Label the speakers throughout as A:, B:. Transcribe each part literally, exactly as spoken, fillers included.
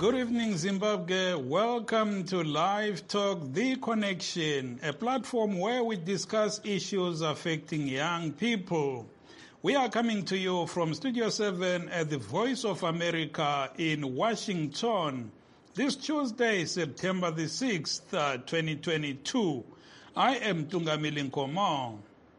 A: Good evening, Zimbabwe. Welcome to Live Talk, The Connection, a platform where we discuss issues affecting young people. We are coming to you from Studio seven at the Voice of America in Washington. This Tuesday, September the sixth, uh, twenty twenty-two. I am Tungamili Nkomo.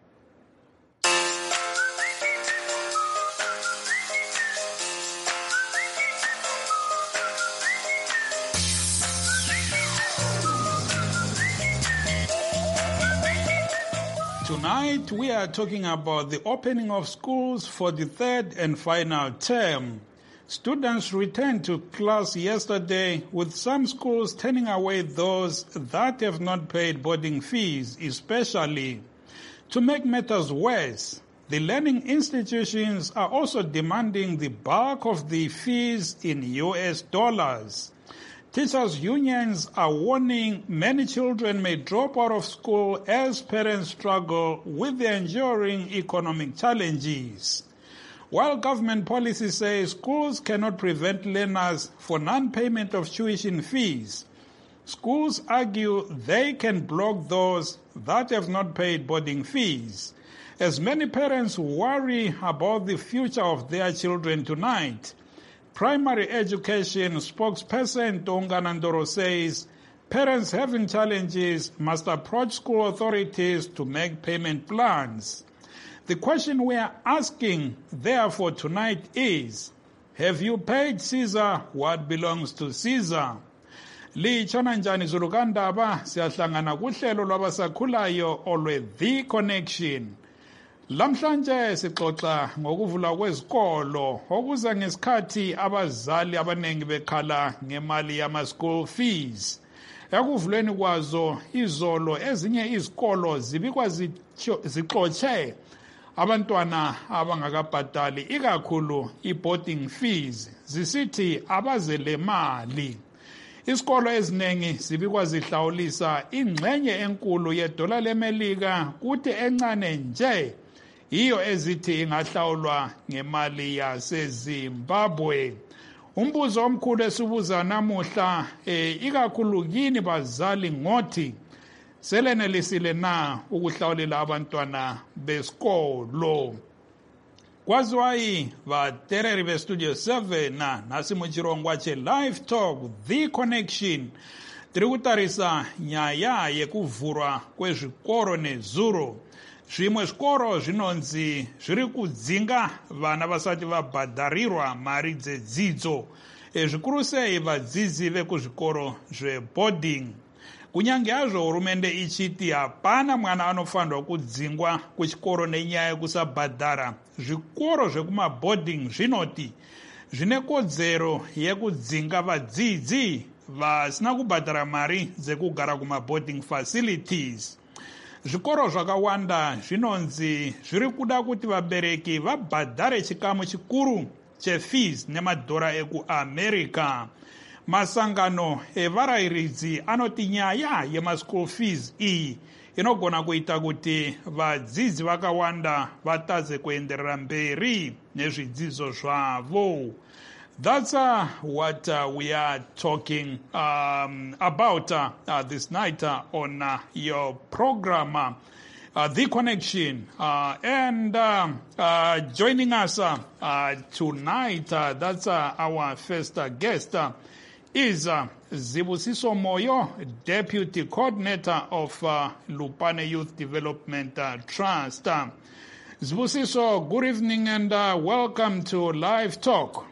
A: Tonight, we are talking about the opening of schools for the third and final term. Students returned to class yesterday, with some schools turning away those that have not paid boarding fees, especially. To make matters worse, the learning institutions are also demanding the bulk of the fees in U S dollars. Teachers' unions are warning many children may drop out of school as parents struggle with the enduring economic challenges. While government policy says schools cannot prevent learners for non-payment of tuition fees, schools argue they can block those that have not paid boarding fees. As many parents worry about the future of their children tonight, Primary Education spokesperson Tonga Nandoro says parents having challenges must approach school authorities to make payment plans. The question we are asking, therefore, tonight is, have you paid Caesar what belongs to Caesar? Lichona njani zulukandaba siyahlangana kuhlelo lwabasakhulayo olwe The Connection. Lamhlanje sixoxa ngokuvula kwezikolo okuza ngesikhathi abazali abanengi bekhala ngemali yama school fees. Ekuvuleni kwazo izolo ezinye izikolo zibikwa zixoxe abantwana abangakabhadali ikakhulu i-boarding fees zisithi abazele mali. Isikolo ezinengi zibikwa zihlawulisa ingxenye enkulu yedola lemelika kuthi encane nje iyo ezithi ingahlawulwa ngemali yaseZimbabwe. Umbuzo omkhulu esibuza namuhla eh, ikakhulu kini bazali ngothi selenelisile na ukuhlawulela abantwana besikolo. Kwaziwayi vatereri bestudio seven na nasi muchirongwa che Live Talk The Connection tiri kutarisa nyaya yekuvhurwa kwezvikoro nezuro. Zvimwe zvikoro zvinonzi zviri kudzinga vana vasati vabhadharirwa mari dzedzidzo, zvikuru sei vadzidzi vekuzvikoro zveboarding. Kunyange hazvo hurumende ichiti hapana mwana anofanirwa kudzingwa kuchikoro nenyaya yekusabhadhara, zvikoro zvekumaboarding zvinoti zvine kodzero yekudzinga vadzidzi vasina kubhadhara mari dzekugara kumaboarding facilities. Zvikoro zvakawanda zvinonzi zviri kuda kuti vabereki vabhadhare chikamu chikuru chefees nemadhora ekuAmerica. Masangano evarayiridzi anoti nyaya yemaschool fees iyi inogona kuita kuti vadzidzi vakawanda vatadze kuenderera mberi nezvidzidzo zvavo. That's uh, what uh, we are talking um, about uh, uh, this night uh, on uh, your program, uh, uh, The Connection. Uh, and uh, uh, joining us uh, uh, tonight, uh, that's uh, our first uh, guest, uh, is uh, Zibusiso Moyo, Deputy Coordinator of uh, Lupane Youth Development uh, Trust. Uh, Zibusiso, good evening and uh, welcome to Live Talk.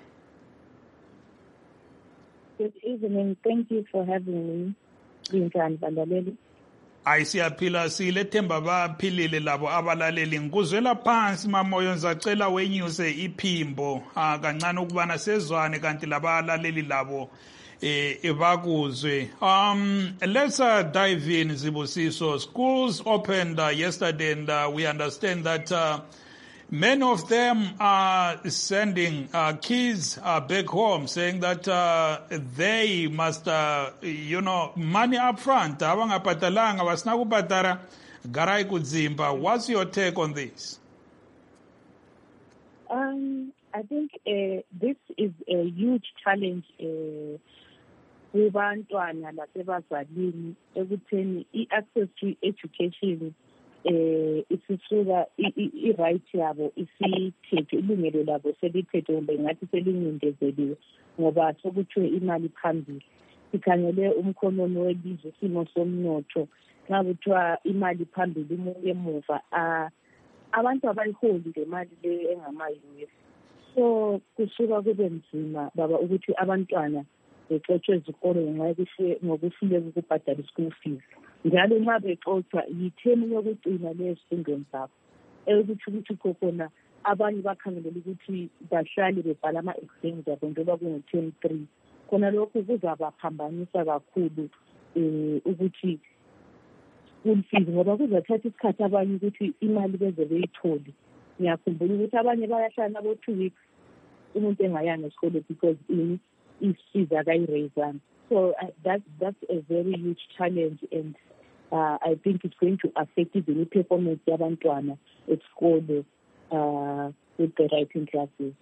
B: Good evening. Thank you for having me.
A: Ayisiyaphila silethemba baphilile labo abalaleli ngikuzwela phansi mamoyo ngizacela wenyuse iphimbo kancane ukubana sezwane kanti labalaleli labo eh bakuzwe. Um let's uh, dive in, Zibusiso. Schools opened uh, yesterday and uh, we understand that uh, many of them are sending uh, kids uh, back home, saying that uh, they must, uh, you know, money up front. Abangabhatalanga basina kubhadara garai kudzimba. What's your take on this?
B: Um, I think uh, this is a huge challenge uh, kubantwana lasebazalini ekutheni i-access to education eh isisuka i-right yabo isithethe ilungelo labo selithethe kumbe ngathi selingindezeliwe ngoba sokuthiwe imali phambili sikhangele umkhonono welizwe isimo somnotho nxa kuthiwa imali phambili umuntu emuva abantu abayiholi le mali le engama-U S so kusuka kube nzima baba ukuthi abantwana bexotshwe ezikolo ngenxa ngokuhluleka ukubhadala i-school fees njalo nxa bexotshwa yithemu yokugcina lezifundweni zabo eyokuthi ukuthi khona abanye bakhangelela ukuthi bahlale bebhala ama-exams abo njengoba kungu-term three khona lokhu kuzabaphambanisa kakhulu um ukuthi school fees ngoba kuzathatha isikhathi abanye ukuthi imali beze beyithole ngiyakhumbula ukuthi abanye bayahlala nabo two weeks umuntu engayanga esikole because ini i-fees akayireyizanga so uh, that, that's a very huge challenge and uh, I think it's going to affect even the performance yabantwana at school uh, with the writing classes.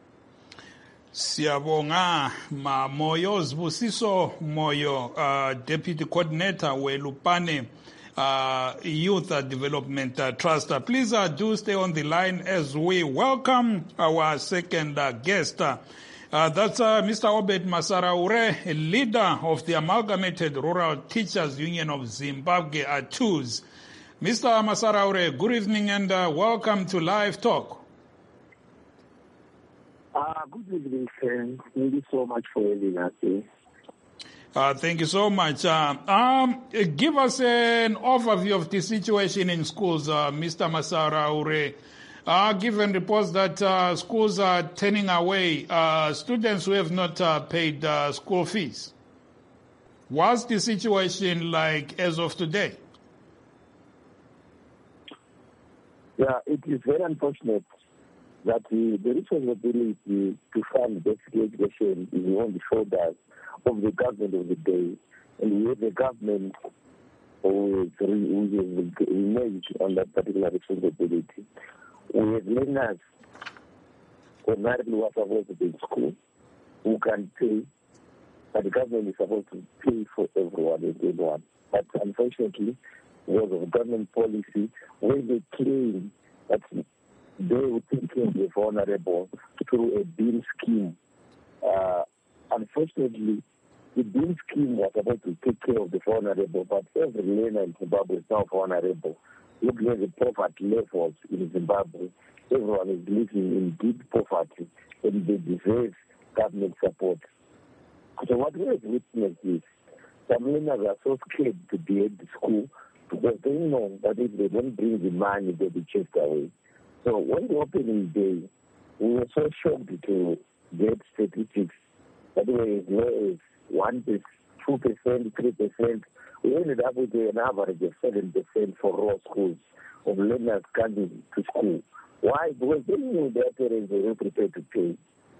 A: Siyabonga ma Moyo Zibusiso Moyo, uh, Deputy Coordinator weLupane uh, Youth Development uh, Trust. Uh, please uh, do stay on the line as we welcome our second uh, guest. Uh, uh, that's uh, Mister Obed Masaraure, a leader of the Amalgamated Rural Teachers Union of Zimbabwe, A T U Z. Mister Masaraure, good evening and uh, welcome to Live Talk.
C: Uh, good evening, friends. Thank you so much for having us here.
A: Uh, thank you so much. Uh, um, give us an overview of the situation in schools, uh, Mister Masaraure. Uh, given reports that uh, schools are turning away uh, students who have not uh, paid uh, school fees. What's the situation like as of today?
C: Yeah, it is very unfortunate that the, the responsibility to fund basic education is on the shoulders of the government of the day, and we have the government who is reneged on that particular responsibility. We have learners ordinarily who are supposed to be in school who can pay, but the government is supposed to pay for everyone and everyone. But unfortunately, because of government policy, where they claim that they will take care of the vulnerable through a beam scheme. Uh, unfortunately, the beam scheme was supposed to take care of the vulnerable, but every learner in Zimbabwe is now vulnerable. Looking at the poverty levels in Zimbabwe, everyone is living in deep poverty and they deserve government support. So what we have witnessed is some learners are so scared to be at the school because they know that if they don't bring the money, they'll be chased away. So when the opening day, we were so shocked to get statistics that were as low as one percent, two percent, three percent. We ended up with an average of seven percent for raw schools of learners coming to school. Why? Because they knew their parents were prepared to pay.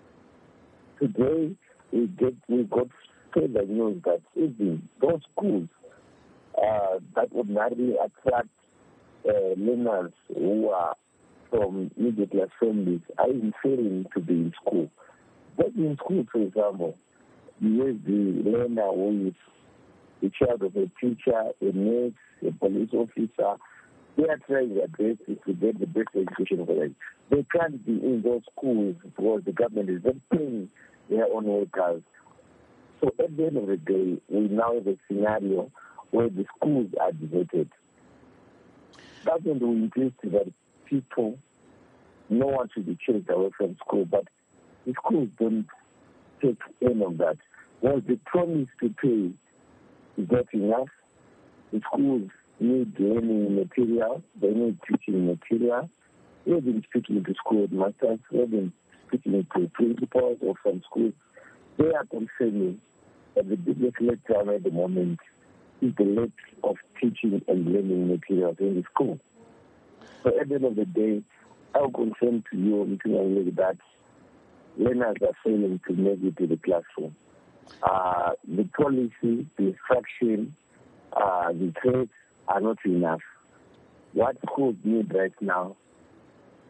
C: Today, we get we got further news that even those schools uh, that ordinarily attract uh, learners who are from middle class families are failing to be in school. But in school, for example, you have the learner who is the child of a teacher, a nurse, a police officer. They are trying their best to get the best education for them. They can't be in those schools because the government is not paying their own workers. So at the end of the day, we now have a scenario where the schools are deserted. Government will insist that people, no one should be chased away from school, but the schools don't take any of that. Well, the promise to pay is not enough. The schools need learning material, they need teaching material. We've been speaking to school masters, we've been speaking to principals of some schools. They are confirming that the biggest letdown at the moment is the lack of teaching and learning materials in the school. So at the end of the day, I'll confirm to you that learners are failing to make it to the classroom. Uh, the policy, the instruction, uh, the threats are not enough. What schools need right now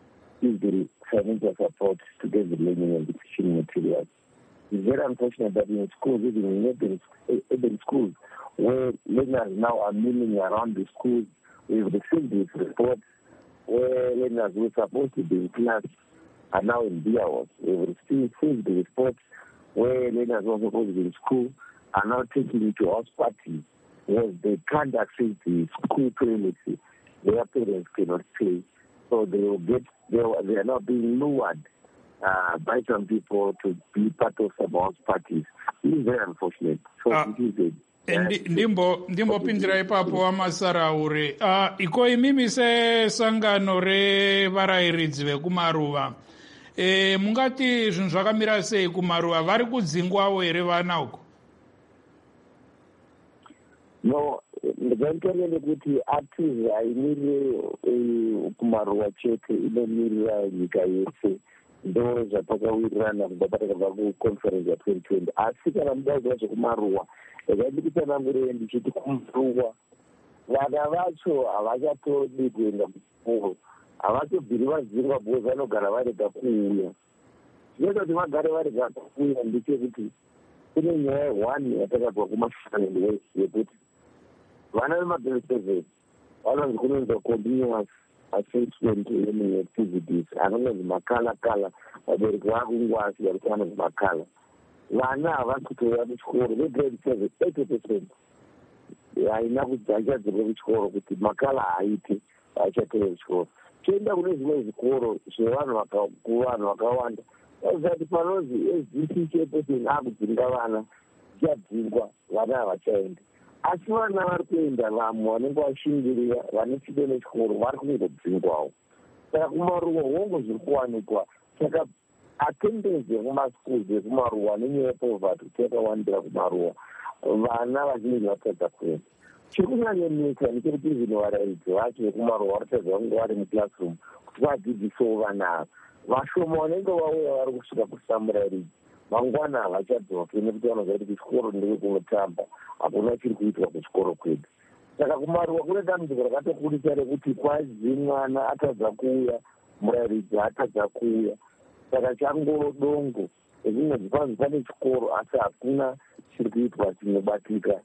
C: is the financial support to get the learning and the teaching materials. It's very unfortunate that in schools, even in urban, urban schools, where learners now are milling around the schools, we've received these reports where learners who are supposed to be in class are now in beer halls. We've received the reports where learners who are supposed to be in school are now taken to house parties where they can't access the school premises. Their parents cannot pay. So they will get, they are, they are now being lured uh, by some people to be part of some house parties. It is very unfortunate. So uh, it is a
A: ndimbo ndimbo pindira ipapo wamasaraure uh, iko imimi sesangano revarairidzi vekumaruva e, mungati zvinhu zvakamira sei kumaruva? Vari kudzingwawo here vana uko?
C: No, ndikaitaile kuti atizi haimiri kumaruva chete, inomirira nyika yese. Ndo zvapakawirirana kubva patakabva kuconference ya twenty twenty. Asi kana mudaidza zvekumaruva, ndakandikutsanangurei ndichiti kumaruva vana vacho havachatodi kuenda kuchikoro, havatobviri vadzingwa because vanogara varega kuuya. Zvinoita kuti vagare varega kuuya ndechekuti kune nyaya one yatakabva kumashanyani yekuti vana vemagiredi seven vanonzi kunonzi continuous assessment learning activities, anononzi makala kala. Vabereki vakungwasi kuti vanonzi makala. Vana havasi kutoya kuchikoro vegrade seven eighty percent haina kudzachadzirwe kuchikoro kuti makala haaite, haachateya kuchikoro. Toenda kune zvimwe zvikoro zvevanhu kuvanhu vakawanda kuti panonzi S D C chairperson akudzinga vana tichadzingwa, vana havachaenda. Asi vana vari kuenda, vamwe vanenge vashingirira vane chido nechikoro vari kungodzingwawo. Saka kumaruva hongo zviri kuwanikwa. Saka attendance yekumaschools ekumaruva nenyaya yepoverty yakawandira kumaruva, vana vazhinji vatadza kuenda. Chiri kunyanyonetsa ndechekuti izvino varairidzi vacho vekumaruva varatadza kunge vari muclassroom kuti vadzidzisewo vana ava. Vashoma vanenge vauya vari kusvika kusamurairidzi mangwana havachadzoki nekuti vanoziva kuti kuchikoro ndeke kunotamba, hakuna chiri kuitwa kuchikoro kwedu. Saka kumaruva kune dambudziko rakatokurisa rekuti kwazi mwana atadza kuuya, murairidzi atadza kuuya. Saka changorodongo ekunonzi panzi pane chikoro asi hakuna chiri kuitwa chinobatika.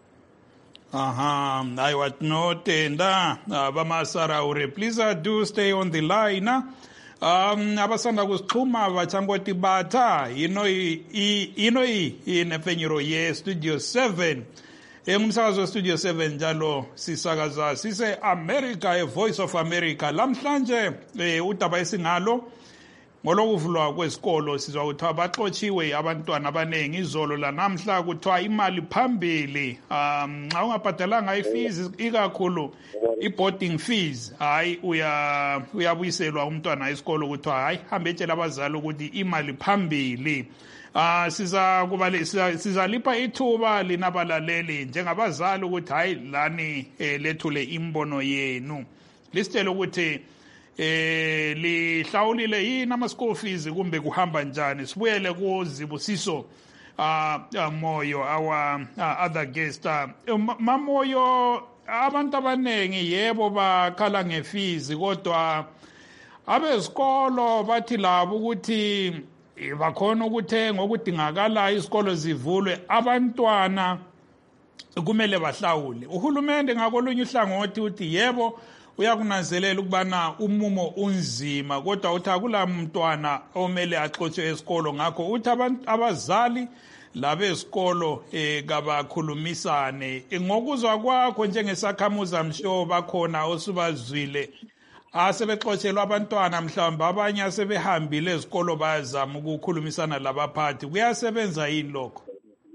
A: Aha, aiwa tinotenda vamasaraure. Please do stay on the line. Um, abasanda kusixhuma vachangoti bata ino ino inepfenyuro ye-Studio seven. Emsakazo we-Studio seven njalo sisakaza sise America, a Voice of America. Lamhlanje eh, udaba esingalo ngolokuvulwa kwesikolo sizwa kuthiwa baxotshiwe abantwana abaningi. Izolo lanamhla kuthiwa imali phambili um xa ungabhadalanga ifees ikakhulu i-boarding fees, hayi uya uyabuyiselwa umntwana esikolo kuthiwa hayi hambe etshela abazali ukuthi imali phambili. Ah siza kuba sizalipha ithuba linabalaleli njengabazali ukuthi hayi lani eh, lethule imbono yenu, lisitshele ukuthi eh lihlawulile yini ama school fees kumbe kuhamba njani. Sibuyele kuZibusiso uh, uh, Moyo, our uh, other guest. uh, Mamoyo, abantu abanengi yebo bakhala ngefees, kodwa abesikolo bathi labo ukuthi bakhona ukuthenga okudingakala isikolo zivulwe, abantwana kumele bahlawule. Uhulumende ngakolunye uhlangothi uthi yebo uyakunanzelela ukubana umumo unzima, kodwa uthi akula mntwana omele axotshwe esikolo. Ngakho uthi abazali labesikolo eh kabakhulumisane. Ngokuzwa kwakho njengesakhamuzi, amsho bakhona osubazwile asebexotshelwa abantwana, mhlawumbe abanye asebehambile esikolo bayazama ukukhulumisana labaphathi. Kuyasebenza yini lokho?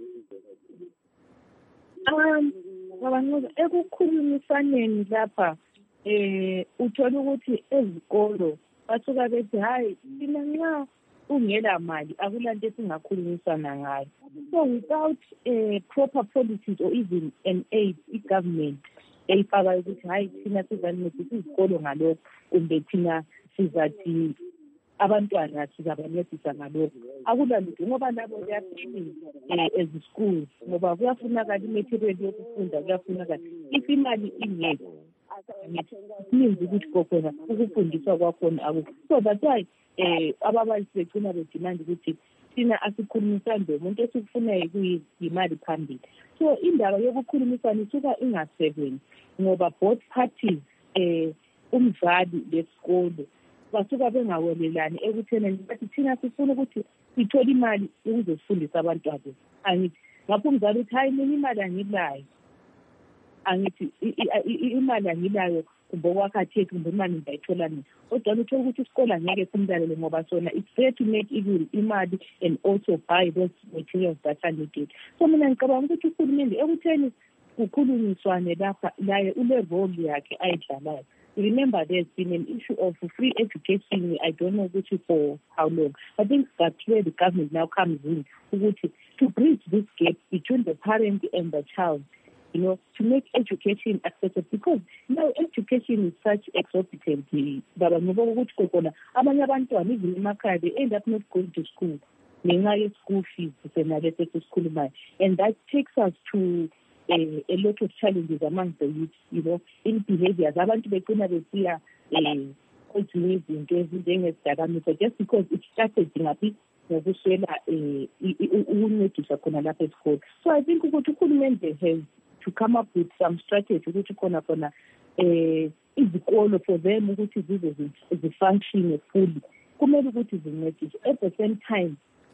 B: Um, ngabona ekukhulumisaneni lapha eh uthola ukuthi ezikolo basuka bethi hayi thina nxa ungela mali akulanto esingakhulumisana ngayo. So without a proper policies or even an aid, i-government eyifaka ukuthi hayi thina sizancedisa izikolo ngalokho kumbe thina sizathi abantwana sizabancedisa ngalokho, akulalutho ngoba labo bayaphila ezischools ngoba kuyafunakala imaterial yokufunda, kuyafunakala if imali ingekho means ukuthi kokhona ukufundiswa kwakhona akukho. So that's why eh ababalisi begcina bedemand ukuthi thina asikhulumisane nomuntu esikufunayo kuyimali phambili. So indaba yokukhulumisana isuka ingasebenzi ngoba both parties eh umzali lesikole basuka bengawelelani ekutheni bathi thina sifuna ukuthi sithole imali ukuze sifundise abantwana. Angithi ngapho umzali uthi hayi mina imali angilayo. Angithi imali angilayo kumbe wakhathi kumbe imali ngiyayithola nini. Kodwa uthola ukuthi isikole angeke simlalele ngoba sona it's fair to make imali and also buy those materials that are needed. So mina ngicabanga ukuthi uhulumende ekutheni kukhulunyiswane lapha laye ule role yakhe ayidlalayo. Remember, there's been an issue of free education, I don't know which for how long. I think that's where the government now comes in, to bridge this gap between the parent and the child, you know, to make education accessible. Because now education is such exorbitant. Abanye abantwana even emakhaya they end up not going to school. Ngenxa school fees, and that takes us to A, a lot of challenges among the youth, you know, in behaviors. Abantu begcina besiya ezinye izinto ezinjengezidakamizwa just because it started ngaphi ngokuswela ukuncedisa khona lapha esikole. So I think ukuthi uhulumende has to come up with some strategy ukuthi khona khona izikolo for them ukuthi zize zifunction fully. Kumele ukuthi zincedise at the same time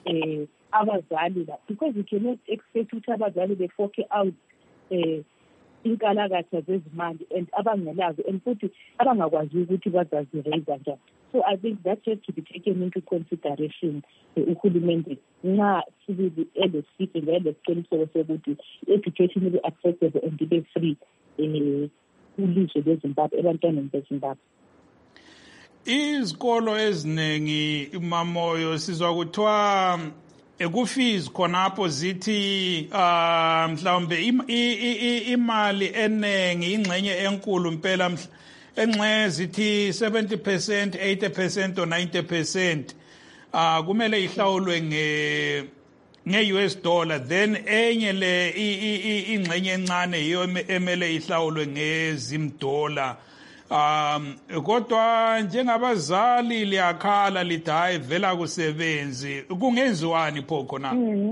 B: abazali la, because you cannot expect ukuthi abazali befoke out eh inkalakatha zezimali and abangelazo and futhi abangakwazi ukuthi bazaziraise njani. So I think that has to be taken into consideration uhulumende nxa sibili elesifo ngelesiqiniseko sokuthi education ibe accessible and ibe free eh kulizwe leZimbabwe ebantwaneni beZimbabwe.
A: Izikolo eziningi imamoyo sizwa kuthiwa ekufees khonapho zithi ah mhlawumbe imali enengi ingxenye enkulu impela engxe zithi seventy percent, eighty percent or ninety percent ah kumele ihlawulwe nge nge-U S dollar, then enye le ingxenye encane yiyo emele ihlawulwe ngezimdola. Um kodwa njengabazali liyakhala lithi hayi vela kusebenzi kungenziwani pho khona?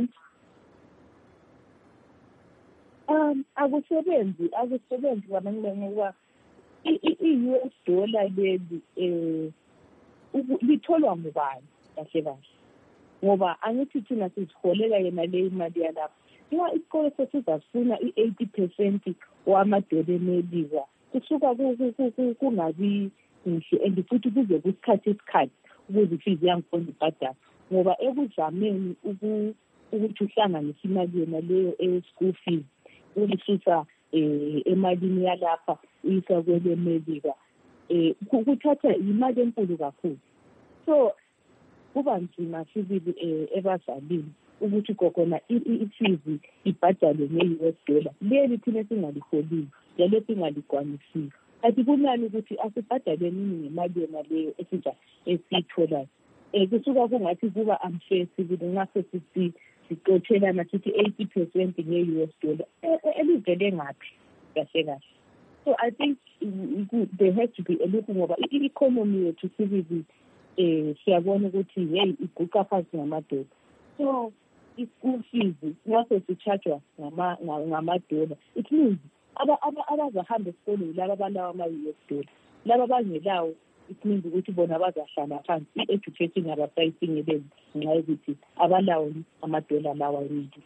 B: um akusebenzi akusebenzi kwamanye ngoba i-U S dollar leli eh litholwa ngubani kahle kahle ngoba angithi thina siziholela yena le imali yalapha. Nxa isikole sesizafuna i-eighty percent wamadola emelika kusuka kungabi kuhle and futhi kuze kusikhathi isikhathi ukuze ifizi yangikhona ibhadala ngoba ekuzameni ukuthi uhlanganise imali yona leyo e-school fees ulisusa emalini yalapha uyisa kwele Melika kuthatha imali enkulu kakhulu. So kuba nzima sibili ebazalini ukuthi kokona ifizi ibhadalwe nge-U S dollar leli thina singaliholiwe yale singalikwanisiyo. Athi kunani ukuthi asibhadale nini ngemali yona leyo esija esitholayo. Eh kusuka kungathi kuba unfair sibili ngase sithi sicothelana sithi eighty percent nge-U S dollar. Elivele ngaphi kahle kahle. So I think there has to be a look ngoba i-economy yethu sibili eh siyabona ukuthi hey iguqa phansi ngamadola. So i-school fees ngase sichargewa ngama ngamadola. It means abazahamba esikoleni laba abalawa ama-U S dollar laba abangelawo it means ukuthi bona bazahlala phansi i-education abasayifinyeleli ngenxa yokuthi abalawo amadola lawa yini.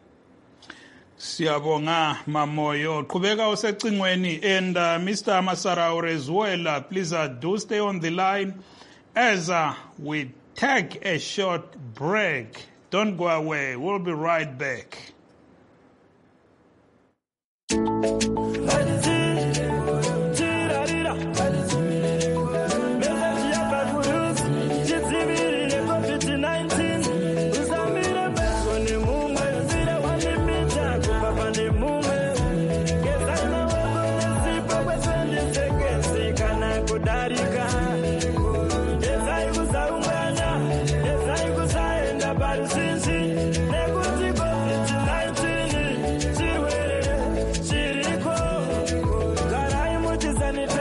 A: Siyabonga Mamoyo, qhubeka usecingweni and uh, Mister Masaraure as well, uh, please uh, do stay on the line as uh, we take a short break. Don't go away, we'll be right back.
D: Sanity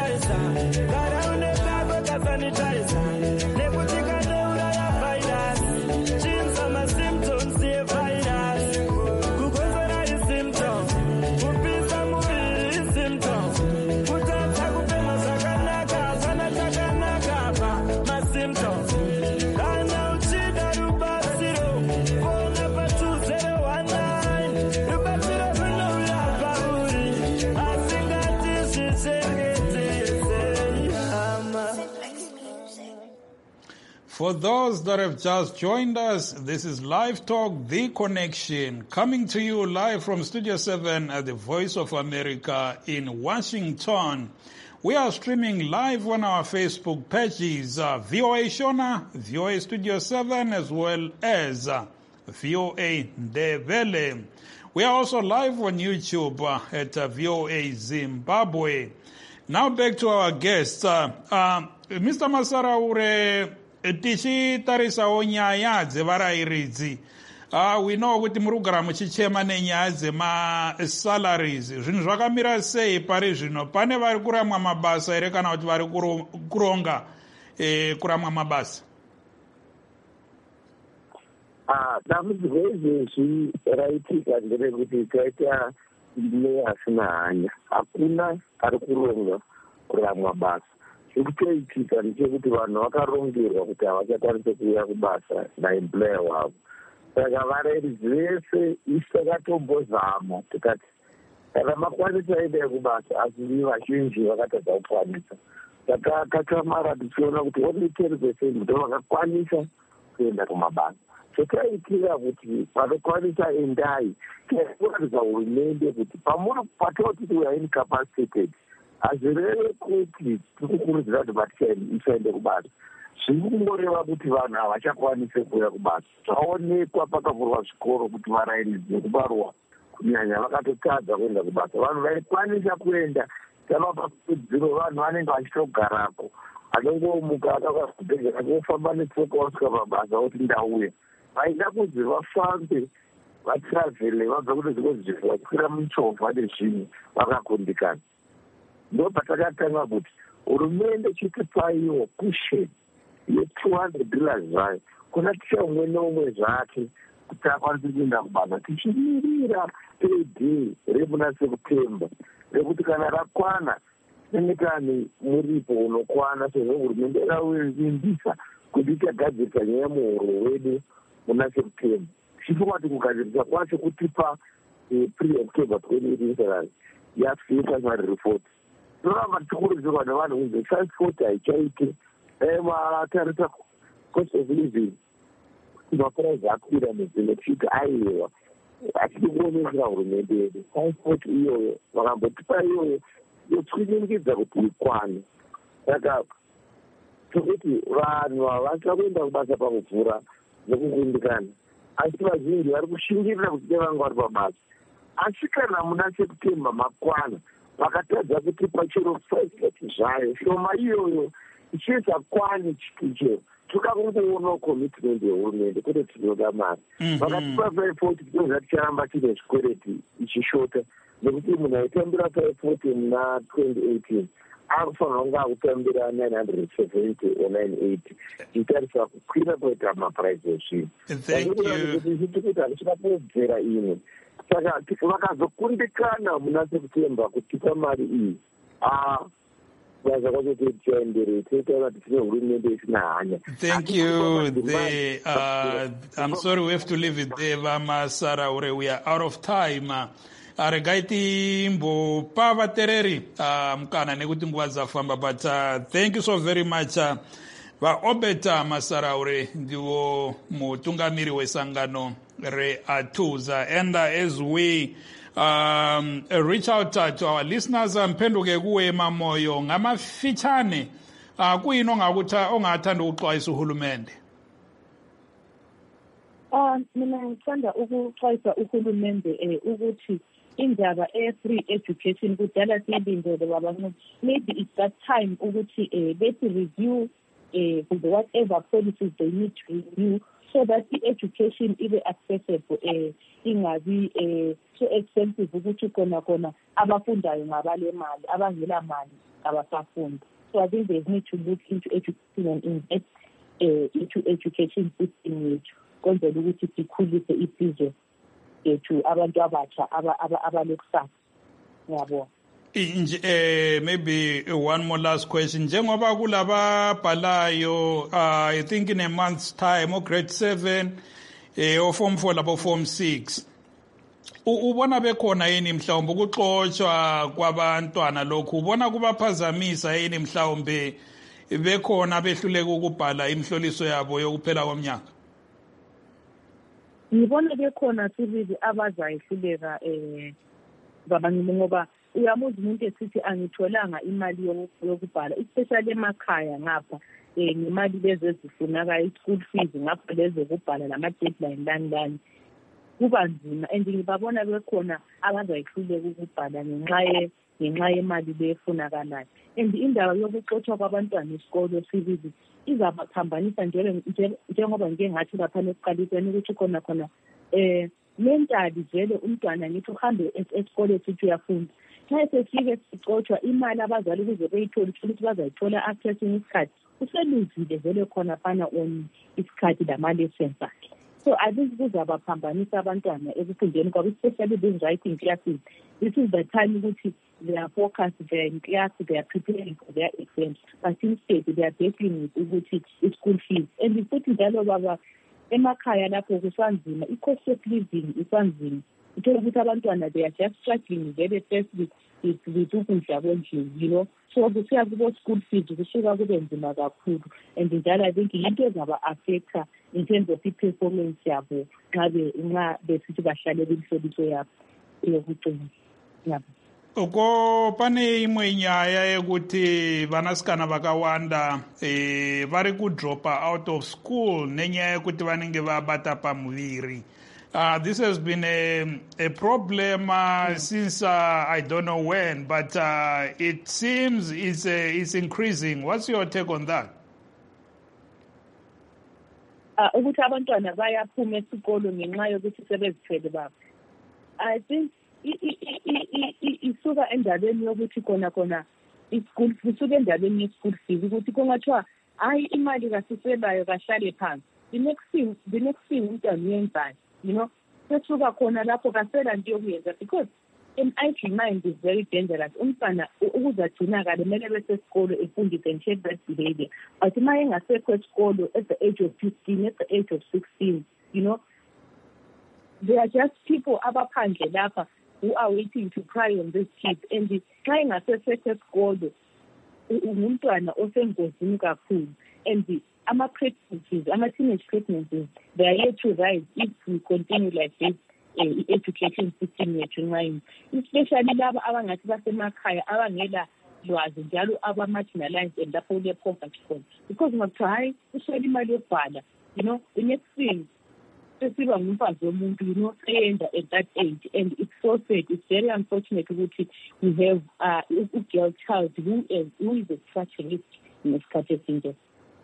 A: For those that have just joined us, this is Live Talk, The Connection, coming to you live from Studio seven at the Voice of America in Washington. We are streaming live on our Facebook pages, uh, V O A Shona, V O A Studio seven, as well as uh, V O A Ndebele. We are also live on YouTube uh, at uh, V O A Zimbabwe. Now back to our guests. Uh, uh, Mister Masaraure, tichitarisawo nyaya dzevarairidzi. Uh, we know kuti murugara muchichema nenyaya dzema-salaries. Zvinhu zvakamira sei pari zvino? Pane vari kuramwa mabasa ere kana kuti vari kuronga eh, kuramwa mabasa?
C: Ah, dambudziko izvezvi raitika nderekuti taita ndiye asina hanya. Hakuna ari kuronga kuramwa basa. Chikutoitika ndechekuti vanhu vakarongerwa kuti havachakwanise kuuya kubasa naemployer wavo. Saka varairidzi vese isi takatombozama tikati kana makwanisa ende kubasa asi vazhinji vakatadza kukwanisa. Saka takamara tichiona kuti only ten percent ndo vakakwanisa kuenda kumabasa. Chakaitika kuti vanokwanisa endai tikuratidza hurumende kuti patoti we are incapacitated hazvireve kuti tikukurudzira kuti vatisaende kubasa. Zviri kungoreva kuti vanhu havachakwanise kuuya kubasa. Zvaonekwa pakavhurwa zvikoro kuti varairidzi vekubarwa kunyanya vakatotadza kuenda kubasa. Vanhu vaikwanisa kuenda tamapa kudziro vanhu vanenge vachitogarako. Anongomuka akakubhegera kofamba netsoka wasvika pabasa kuti ndauya. Vaida kunzi vafambe vatravhele vabva kune zvimwe zvinhu vachikwira muchovha nezvinhu vakakundikana. Ndo patakatanga kuti hurumende chitipaiwo kusheni ye-two hundred dollars zvayo kuna ticha umwe neumwe zvake kuti akwanise kuenda kubasa tichimirira payday remuna September rekuti kana rakwana tinenge tani muripo unokwana sezvo hurumende yakavimbisa kuti ichagadzirisa nyaya muhoro wedu muna September. Tichifunga kuti kugadzirisa kwacho kutipa pre-October twenty eighteen salary yasvika mari report. Tinoramba tikurudzirwa nevanhu kunzi transport haichaite vatarisa cost of living mapuraizi akwira nezvimwe tichiti aiwa hatidi kuonekera hurumende yedu transport iyoyo vakambotipa iyoyo yotsvinyingidza kuti ikwane. Saka tokuti vanhu havasa kuenda kubasa pakuvhura nekukundikana asi vazhinji vari kushingirira kuti nevanga vari pabasa. Asi kana muna September makwana vakatadza kutipa chero five thirty zvayo shoma iyoyo ichisakwani chitichero tokakungoona commitment yehurumende kuti tinoda mari vakatipa five forty tinoza ticharamba tine zvikwereti ichishota nekuti munhu aitambira five forty muna twenty eighteen akufanira kunge akutambira nine hundred seventy or nine eighty tichitarisa kukwira kwaita mapuraizi ezvinhu kuti handisina kuobvera imwe. Saka vakazokundikana muna September kutipa mari iyi basa kwacho tichaenderei toitaura kuti tine hurumende isina hanya.
A: Thank you. The, uh, I'm sorry we have to leave it there, Vamasaraure. We are out of time. Uh, regai timbopa vatereri uh, mukana nekuti nguva dzafamba, but uh, thank you so very much. Uh, vaobeta Masaraure ndiwo mutungamiri wesangano re-Atuza. And uh, as we um, reach out uh, to our listeners, mpenduke kuwe mamoyo ngamafitshane uh, kuyini ngakuthi ongathanda ukuxwayisa uhulumende.
B: Uh, mina ngithanda ukuxwayisa uhulumende eh, ukuthi indaba e-free education kudala siyilindele babantu. Maybe it's that time ukuthi eh, bethi review eh, whatever policies they need to review so that the education is accessible, eh, ingabi eh, so expensive ukuthi kona kona abafundayo ngabale mali abangela mali abasafundi. So I think they need to look into education and invest eh, into education system yethu kwenzela ukuthi sikhulise isizwe ethu abantu abatsha abalekusasa. Ngiyabonga.
A: Uh, maybe one more last question. Njengoba kulaba bhalayo, uh, I think in a month's time, or grade seven, uh, or form four, labo form six. Ubona bekhona yini mhlawumbe ukuxoshwa kwabantwana lokhu? Ubona kubaphazamisa yini mhlawumbe bekhona behluleka ukubhala imhloliso yabo yokuphela komnyaka?
B: Ngibona bekhona sibili abazayihluleka eh babanye ngoba uyamuza umuntu esithi angitholanga imali yokubhala especially emakhaya ngapha eh imali lezi ezifunaka i-school fees ngapha lezo kubhala lama deadline lani lani kuba nzima and ngibabona bekhona abazayihluleka ukubhala ngenxa ye ngenxa yemali lefunakalayo and indaba yokuxoxwa kwabantwana esikolo sibili izabaphambanisa njengoba ngike ngathi lapha esiqalisweni ukuthi khona khona eh mentally vele umntwana ngithi uhambe esikole sithi uyafunda xa sefike sicotshwa imali abazali ukuze beyithole ukuthi bazayithola accessing isikhathi useluzile vele khona phana on isikhathi lamalessons akhe. So I think kuzabaphambanisa abantwana ekufundeni kwabo, especially those writing classes. This is the time ukuthi they are focused, they are in class, they are preparing for their exams, but instead they are dealing with ukuthi i-school fees. And futhi njalo baba emakhaya lapho kusanzima, i-cost of living isanzima. Uthola ukuthi abantwana they are just struggling very first with with with ukudla kwendlini, you know. So kusiya kubo school fees kusuka kube nzima kakhulu, and njalo I think into ezaba affecta in terms of i-performance yabo nxa nxa besithi bahlale bemhloliso yabo yokugcina yabo.
A: Uko pane imwe nyaya yekuti vanasikana vakawanda eh vari kudropa out of school nenyaya yekuti vanenge vabata pamuviri. Uh, this has been a, a problem uh, yeah. since uh, I don't know when, but uh, it seems it's, uh, it's increasing. What's your take on that?
B: Ukuthi abantwana bayaphuma esikolo ngenxa yokuthi sebezithwele babo. I think isuka endabeni yokuthi khona khona i-school isuka endabeni ye-school fees ukuthi kungathiwa hayi imali kasiselayo kahlale phansi. The next thing the next thing umntwana uyenzayo, you know, sesuka khona lapho kasela nto yokuyenza, because an idle mind is very dangerous. Umntwana ukuzagcinakala kumele besesikolo efundise and check that behavior. But uma engasekho esikolo at the age of fifteen, at the age of sixteen, you know, there are just people abaphandle lapha who are waiting to cry on this kids, and xa engasesekho esikolo umntwana osengozini kakhulu, and ama-pregnancies, ama-teenage pregnancies, they are yet to rise if we continue like this. Uh, education system yethu nqayini, especially laba abangathi basemakhaya abangela lwazi njalo aba-marginalized and lapho kule-poverty khona, because ngakuthiwa hayi uswele imali yokubhala, you know, the next thing sesiba ngumfazi womuntu, you know, seyenda at that age, and it's so sad, it's very unfortunate ukuthi we have uh, a girl child who is, who is a structuralist ngesikhathi esinje.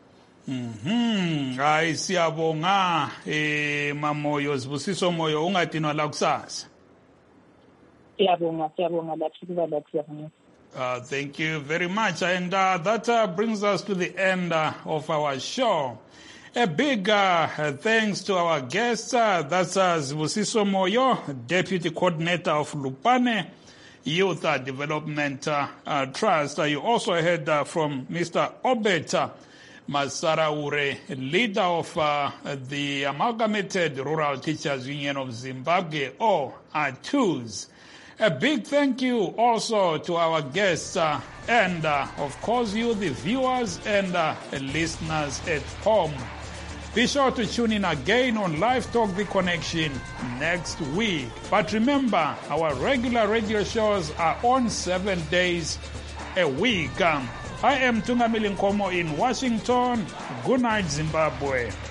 A: Mhm, hayi siyabonga eh Mamoyo Sibusiso Moyo, ungadinwa la kusasa.
B: Siyabonga, siyabonga laphi kuba laphi yabonga.
A: Uh, thank you very much, and uh, that uh, brings us to the end uh, of our show. A big uh, thanks to our guests. Uh, that's uh, Sibusiso Moyo, Deputy Coordinator of Lupane Youth uh, Development uh, uh, Trust. Uh, you also heard uh, from Mister Obet uh, Masaraure, leader of uh, the Amalgamated Rural Teachers Union of Zimbabwe, or A T U Z. A big thank you also to our guests uh, and, uh, of course, you, the viewers and uh, listeners at home. Be sure to tune in again on Live Talk The Connection next week. But remember, our regular radio shows are on seven days a week. Um, I am Tungamili Nkomo in Washington. Good night, Zimbabwe.